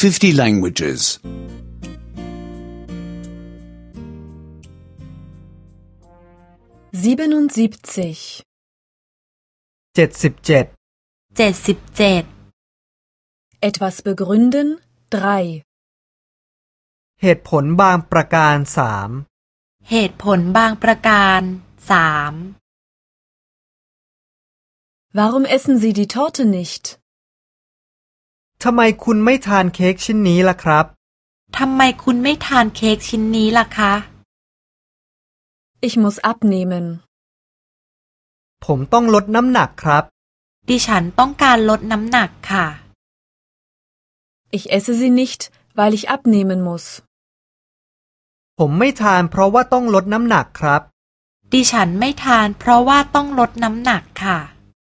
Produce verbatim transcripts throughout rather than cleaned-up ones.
fifty languages. siebenundsiebzig. เจ็ดสิบเจ็ดเจ็ดสิบเจ็ด Etwas begründen. drei. เหตุผลบางประการสามเหตุผลบางประการสาม Warum essen Sie die Torte nicht? ทำไมคุณไม่ทานเค้กชิ้นนี้ล่ะครับทำไมคุณไม่ทานเค้กชิ้นนี้ล่ะคะ Ich muss abnehmen. ผมต้องลดน้ำหนักครับดิฉันต้องการลดน้ำหนักค่ะ Ich esse sie nicht, weil ich abnehmen muss. ผมไม่ทานเพราะว่าต้องลดน้ำหนักครับดิฉันไม่ทานเพราะว่าต้องลดน้ำหนักค่ะ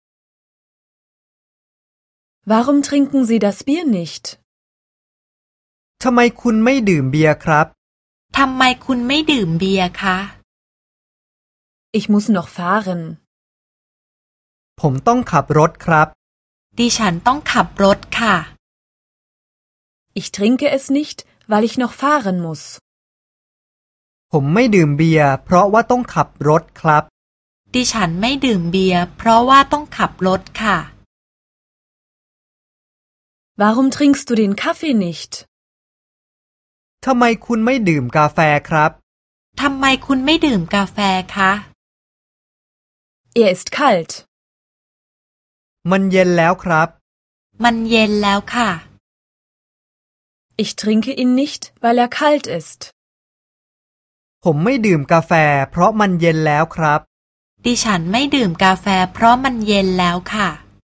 Warum trinken Sie das Bier nicht? ทำไมคุณไม่ดื่มเบียร์ครับทำไมคุณไม่ดื่มเบียร์คะ Ich muss noch fahren. ผมต้องขับรถครับดิฉันต้องขับรถค่ะ Ich trinke es nicht, weil ich noch fahren muss. ผมไม่ดื่มเบียร์เพราะว่าต้องขับรถครับดิฉันไม่ดื่มเบียร์เพราะว่าต้องขับรถค่ะ Warum trinkst du den Kaffee nicht? ทำไมคุณไม่ดื่มกาแฟครับทำไมคุณไม่ดื่มกาแฟคะ Er ist kalt. มันเย็นแล้วครับมันเย็นแล้วค่ะ Ich trinke ihn nicht, weil er kalt ist. ผมไม่ดื่มกาแฟเพราะมันเย็นแล้วครับดิฉันไม่ดื่มกาแฟเพราะมันเย็นแล้วค่ะ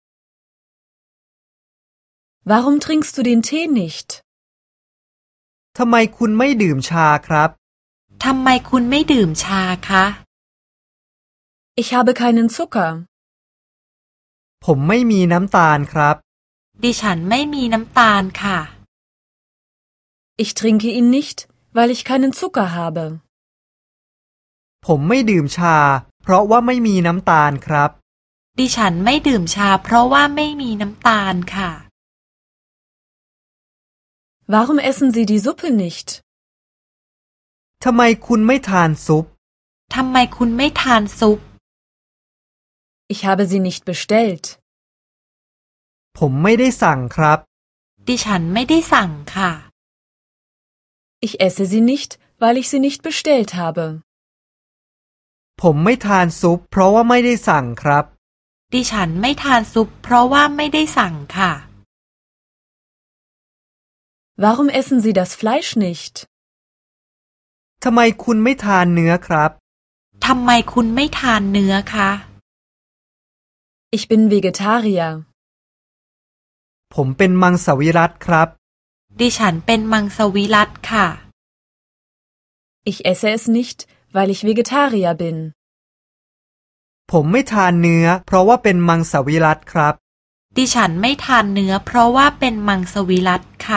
Warum trinkst du den Tee nicht? ทำไมคุณไม่ดื่มชาครับทำไมคุณไม่ดื่มชาคะ Ich habe keinen Zucker. ผมไม่มีน้ำตาลครับดิฉันไม่มีน้ำตาลค่ะ Ich trinke ihn nicht, weil ich keinen Zucker habe. ผมไม่ดื่มชาเพราะว่าไม่มีน้ำตาลครับดิฉันไม่ดื่มชาเพราะว่าไม่มีน้ำตาลค่ะ Warum essen Sie die Suppe nicht? ทำไมคุณไม่ทานซุปทำไมคุณไม่ทานซุป Ich habe sie nicht bestellt. ผมไม่ได้สั่งครับดิฉันไม่ได้สั่งค่ะ Ich esse sie nicht, weil ich sie nicht bestellt habe. ผมไม่ทานซุปเพราะว่าไม่ได้สั่งครับดิฉันไม่ทานซุปเพราะว่าไม่ได้สั่งค่ะ Warum essen Sie das Fleisch nicht? ทำไมคุณไม่ทานเนื้อครับทำไมคุณไม่ทานเนื้อคะ Ich bin Vegetarier. ผมเป็นมังสวิรัติครับดิฉันเป็นมังสวิรัติค่ะ Ich esse es nicht, weil ich Vegetarier bin. ผมไม่ทานเนื้อเพราะว่าเป็นมังสวิรัติครับดิฉันไม่ทานเนื้อเพราะว่าเป็นมังสวิรัติค่ะ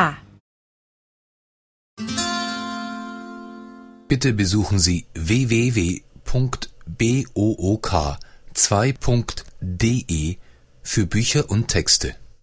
Bitte besuchen Sie w w w punkt book zwei punkt de für Bücher und Texte.